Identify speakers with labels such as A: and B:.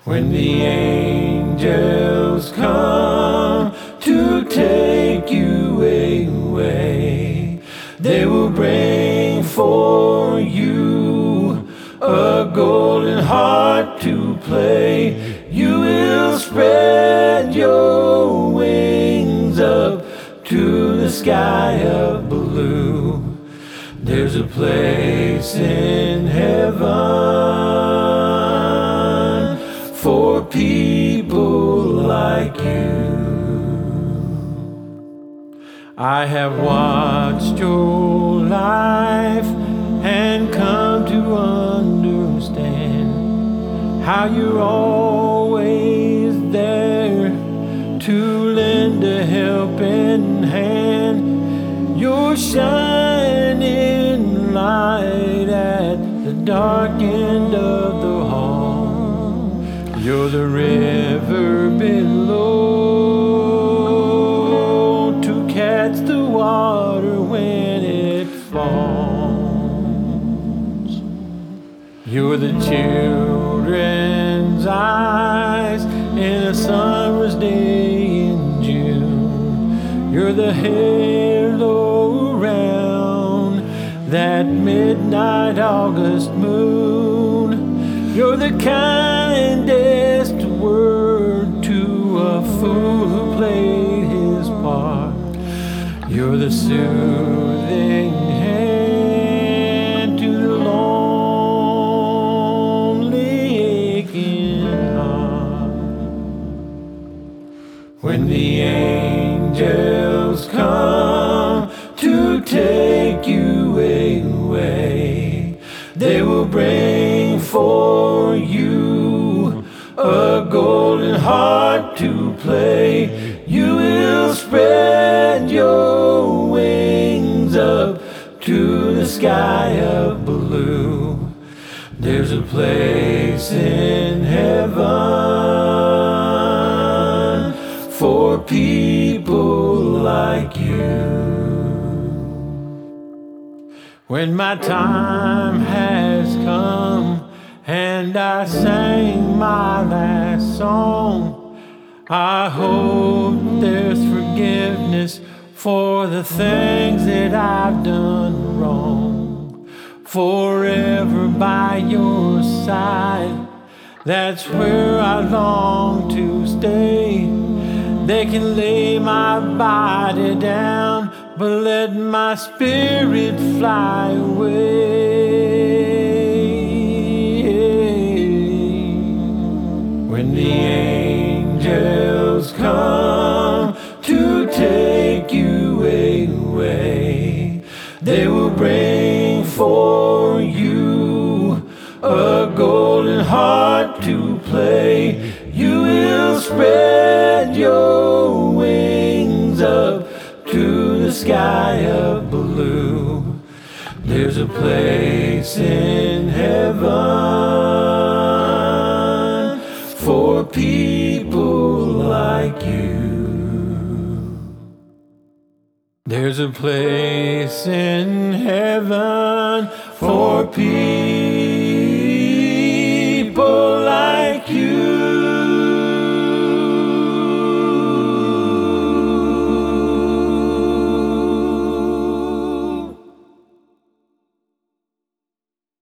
A: When the angels come to take you away, they will bring for you a golden harp to play. You will spread your wings up to the sky of blue. There's a place in heaven for people like you. I have watched your life and come to understand how you're always there to lend a helping hand. You're shining light at the dark end of the hall. You're the river below to catch the water when it falls. You're the children's eyes in a summer's day in June. You're the halo around that midnight August moon. You're the kindest word to a fool who played his part. You're the soothing hand to the lonely aching heart. When the angels come to take you away, they will bring for you a golden harp to play. You will spread your wings up to the sky of blue. There's a place in heaven for people like you. When my time has come and I sang my last song, I hope there's forgiveness for the things that I've done wrong. Forever by your side, that's where I long to stay. They can lay my body down, but let my spirit fly away. When the angels come to take you away, they will bring for you a golden harp to play. You will spread your wings up to the sky of blue. There's a place in heaven for people like you. There's a place in heaven for people